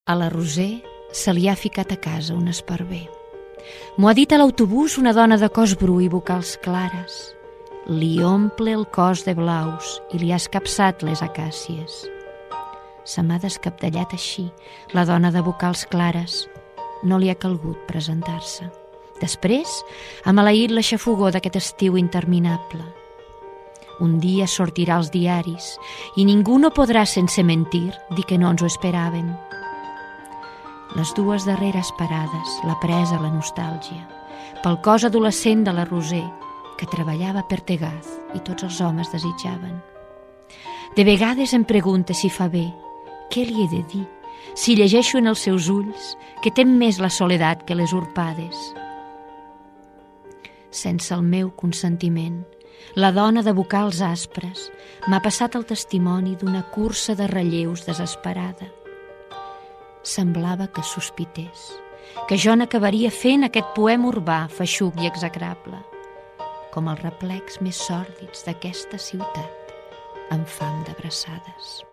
A la Roser se li ha ficat a casa un esparver. M'ho ha dit a l'autobús una dona de cos bru i vocals clares. Li omple el cos de blaus i li ha escapçat les acàcies. Se m'ha descapdellat així, la dona de vocals clares. No li ha calgut presentar-se. Després ha maleït la xafogor d'aquest estiu interminable. Un dia sortirà als diaris i ningú no podrà, sense mentir, dir que no ens ho esperàvem. Les dues darreres parades l'ha presa la nostàlgia pel cos adolescent de la Roser, que treballava per Tegaz i tots els homes desitjaven. De vegades em pregunta si fa bé, què li he de dir, si llegeixo en els seus ulls que tem més la soledat que les urpades. Sense el meu consentiment, la dona de vocals aspres m'ha passat el testimoni d'una cursa de relleus desesperada. Semblava que sospités, que jo n'acabaria fent aquest poema urbà, feixuc i execrable, com els replecs més sòrdids d'aquesta ciutat, amb fam d'abraçades.